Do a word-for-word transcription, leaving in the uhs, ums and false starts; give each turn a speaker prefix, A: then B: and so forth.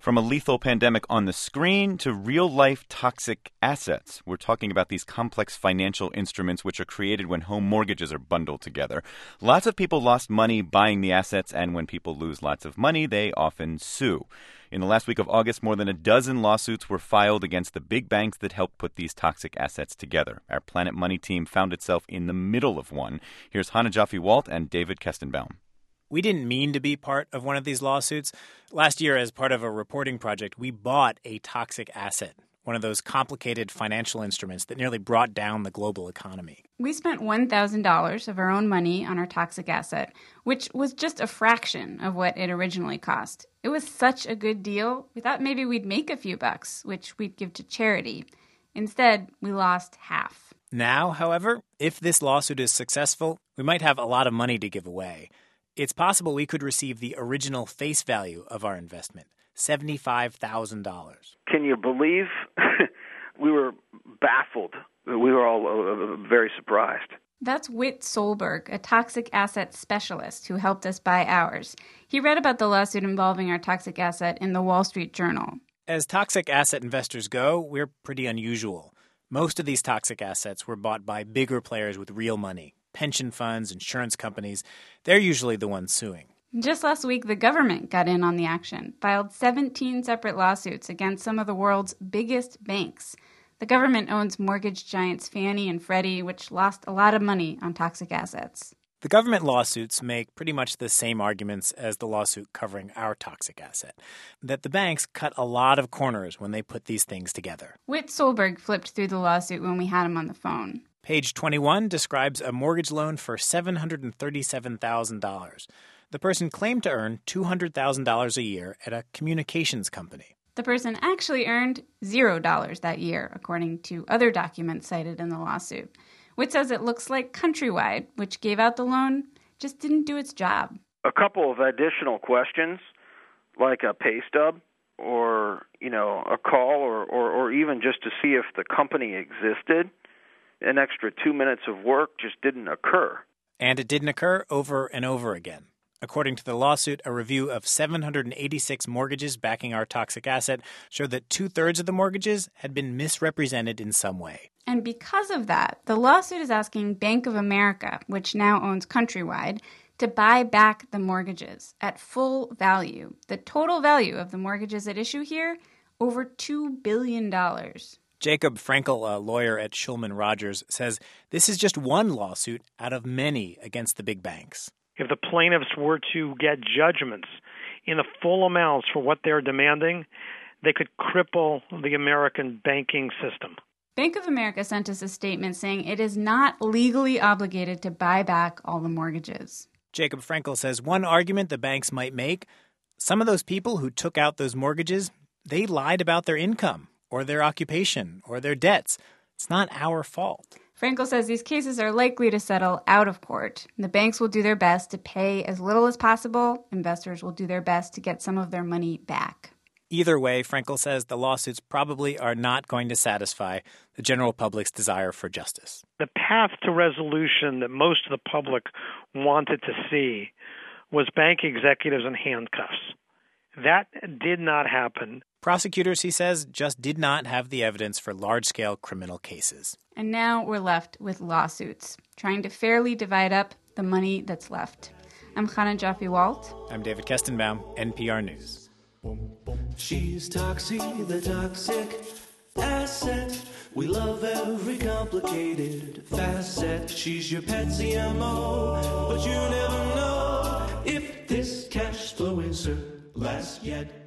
A: From a lethal pandemic on the screen to real-life toxic assets. We're talking about these complex financial instruments which are created when home mortgages are bundled together. Lots of people lost money buying the assets, and when people lose lots of money, they often sue. In the last week of August, more than a dozen lawsuits were filed against the big banks that helped put these toxic assets together. Our Planet Money team found itself in the middle of one. Here's Hannah Jaffe-Walt and David Kestenbaum.
B: We didn't mean to be part of one of these lawsuits. Last year, as part of a reporting project, we bought a toxic asset, one of those complicated financial instruments that nearly brought down the global economy.
C: We spent one thousand dollars of our own money on our toxic asset, which was just a fraction of what it originally cost. It was such a good deal, we thought maybe we'd make a few bucks, which we'd give to charity. Instead, we lost half.
B: Now, however, if this lawsuit is successful, we might have a lot of money to give away. It's possible we could receive the original face value of our investment, seventy-five thousand dollars.
D: Can you believe? We were baffled. We were all uh, very surprised.
C: That's Whit Solberg, a toxic asset specialist who helped us buy ours. He read about the lawsuit involving our toxic asset in the Wall Street Journal.
B: As toxic asset investors go, we're pretty unusual. Most of these toxic assets were bought by bigger players with real money. Pension funds, insurance companies, they're usually the ones suing.
C: Just last week, the government got in on the action, filed seventeen separate lawsuits against some of the world's biggest banks. The government owns mortgage giants Fannie and Freddie, which lost a lot of money on toxic assets.
B: The government lawsuits make pretty much the same arguments as the lawsuit covering our toxic asset, that the banks cut a lot of corners when they put these things together.
C: Whit Solberg flipped through the lawsuit when we had him on the phone.
B: Page twenty-one describes a mortgage loan for seven hundred thirty-seven thousand dollars. The person claimed to earn two hundred thousand dollars a year at a communications company.
C: The person actually earned zero dollars that year, according to other documents cited in the lawsuit. Whit says it looks like Countrywide, which gave out the loan, just didn't do its job.
D: A couple of additional questions, like a pay stub or, you know, a call or, or, or even just to see if the company existed. An extra two minutes of work just didn't occur.
B: And it didn't occur over and over again. According to the lawsuit, a review of seven hundred eighty-six mortgages backing our toxic asset showed that two-thirds of the mortgages had been misrepresented in some way.
C: And because of that, the lawsuit is asking Bank of America, which now owns Countrywide, to buy back the mortgages at full value. The total value of the mortgages at issue here, over two billion dollars.
B: Jacob Frankel, a lawyer at Shulman Rogers, says this is just one lawsuit out of many against the big banks.
E: If the plaintiffs were to get judgments in the full amounts for what they're demanding, they could cripple the American banking system.
C: Bank of America sent us a statement saying it is not legally obligated to buy back all the mortgages.
B: Jacob Frankel says one argument the banks might make, some of those people who took out those mortgages, they lied about their income or their occupation or their debts. It's not our fault.
C: Frankel says these cases are likely to settle out of court. The banks will do their best to pay as little as possible. Investors will do their best to get some of their money back.
B: Either way, Frankel says the lawsuits probably are not going to satisfy the general public's desire for justice.
E: The path to resolution that most of the public wanted to see was bank executives in handcuffs. That did not happen.
B: Prosecutors, he says, just did not have the evidence for large-scale criminal cases.
C: And now we're left with lawsuits, trying to fairly divide up the money that's left. I'm Hannah Jaffe-Walt.
B: I'm David Kestenbaum, N P R News.
F: She's Toxie, the toxic asset. We love every complicated facet. She's your Patsy M O, but you never know if this cash flow is her last yet.